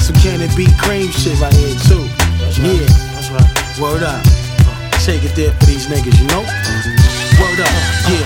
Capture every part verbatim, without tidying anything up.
some Can It Be Cream shit right here too. That's right. Yeah, that's right. Word up. Take it there for these niggas, you know? Word up, yeah.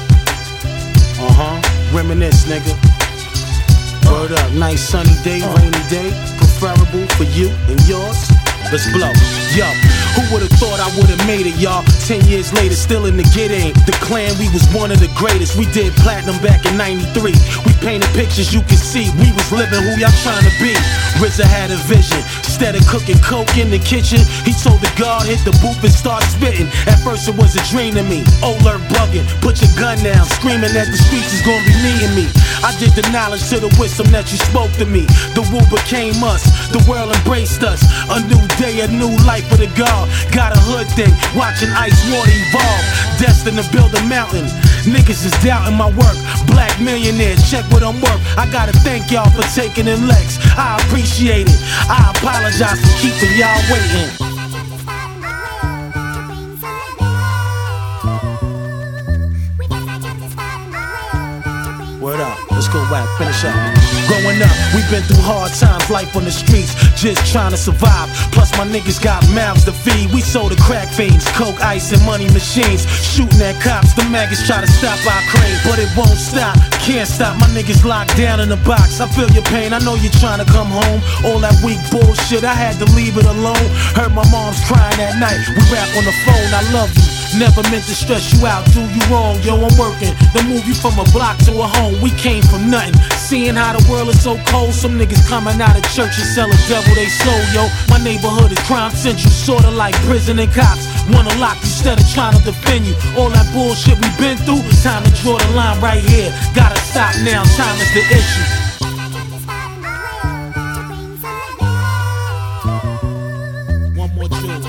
Uh-huh, reminisce, nigga. Word up, nice sunny day, rainy day. Preferable for you and yours. Let's blow. Yo, who would've thought I would've made it, y'all? Ten years later, still in the get in. The clan, we was one of the greatest. We did platinum back in ninety-three. We painted pictures you can see. We was living who y'all trying to be. R Z A had a vision. Instead of cooking coke in the kitchen, he told the guard, hit the booth and start spitting. At first it was a dream to me. Alert bugging, put your gun down, screaming that the streets is gonna be needing me. I did the knowledge to the wisdom that you spoke to me. The woo became us, the world embraced us. A new day, a new life for the God. Got a hood thing, watching ice water evolve. Destined to build a mountain. Niggas is doubting my work. Black millionaires, check what I'm worth. I gotta thank y'all for taking in Lex. I appreciate it. I apologize for keeping y'all waiting. Word up, let's go back, finish up. Growing up, we've been through hard times, life on the streets, just trying to survive. Plus my niggas got mouths to feed. We sold to crack fiends, coke, ice, and money machines. Shooting at cops, the maggots try to stop our crane, but it won't stop, can't stop. My niggas locked down in a box. I feel your pain, I know you're trying to come home. All that weak bullshit, I had to leave it alone. Heard my mom's crying at night, we rap on the phone, I love you. Never meant to stress you out, do you wrong, yo, I'm working. To move you from a block to a home, we came from nothing. Seeing how the world is so cold, some niggas coming out of church and sell a devil they soul, yo. My neighborhood is crime central, sorta like prison and cops. Wanna lock you instead of trying to defend you. All that bullshit we been through, time to draw the line right here. Gotta stop now, time is the issue. One more tune.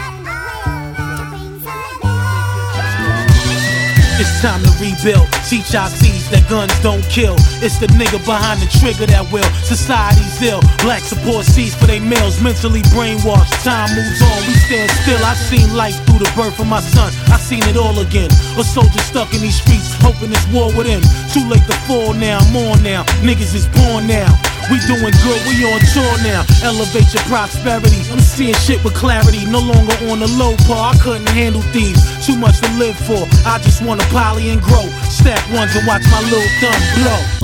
It's time to rebuild, teach our seeds that guns don't kill. It's the nigga behind the trigger that will. Society's ill, black support seats for they males. Mentally brainwashed, time moves on, we stand still. I've seen life through the birth of my son, I've seen it all again. A soldier stuck in these streets, hoping this war would end. Too late to fall now, I'm on now, niggas is born now. We doing good, we on tour now. Elevate your prosperity. I'm seeing shit with clarity. No longer on the low par. I couldn't handle thieves. Too much to live for. I just wanna poly and grow. Stack ones and watch my little thumb blow.